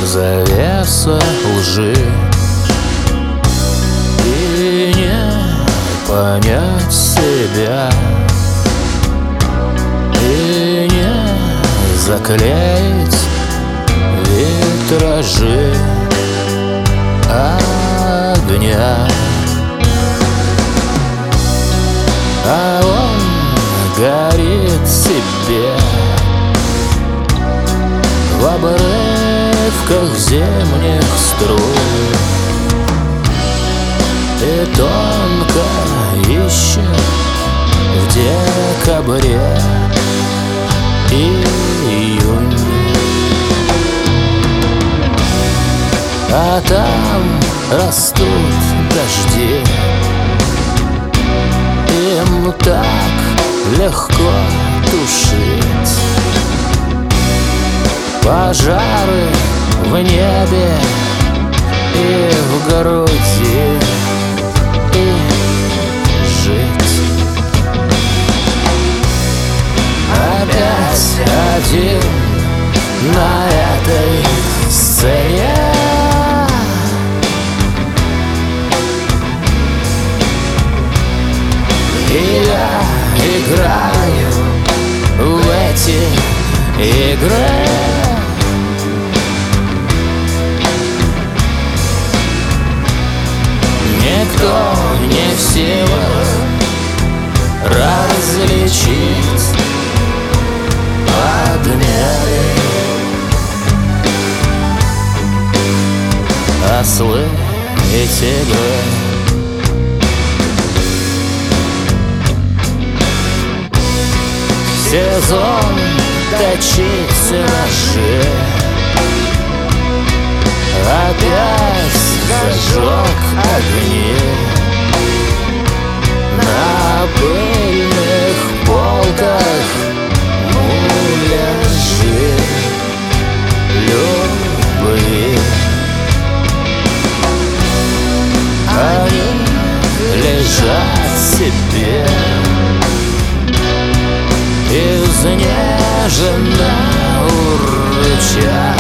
завеса лжи, и не понять себя, и не заклеить витражи огня. А он горит себе в обрывках зимних струй и тонко ищет в декабре июнь. А там растут дожди, им так легко тушить пожары в небе и в груди, и жить. Опять один на этой сцене, и я играю в эти игры. Никто не в силах различить подмены. Ослы и тигры, сезон точить ножи, опять зажег огни на пыльных полках муляжи любви. Они лежат себе изнеженно урчат,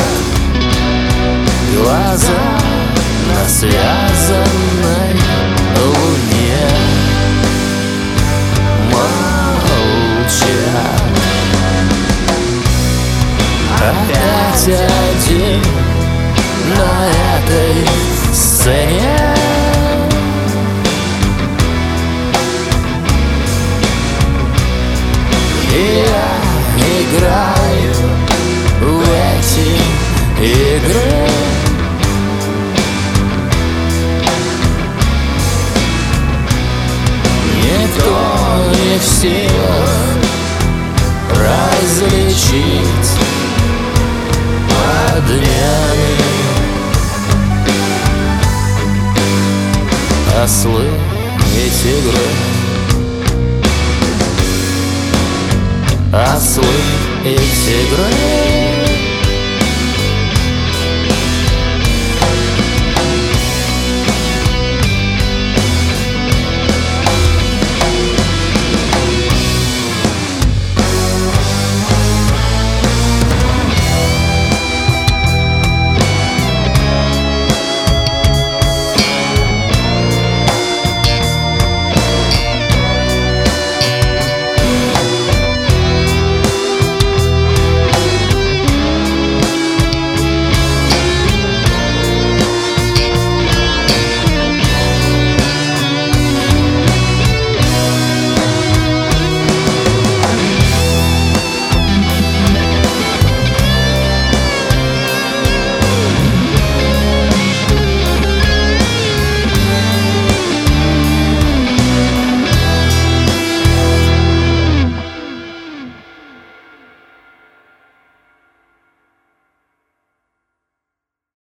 глаза на связанной луне молчат. Опять один на этой сцене, и я играю в эти игры. Никто не в силах различить подмены. Ослы и тигры, ослы и тигры.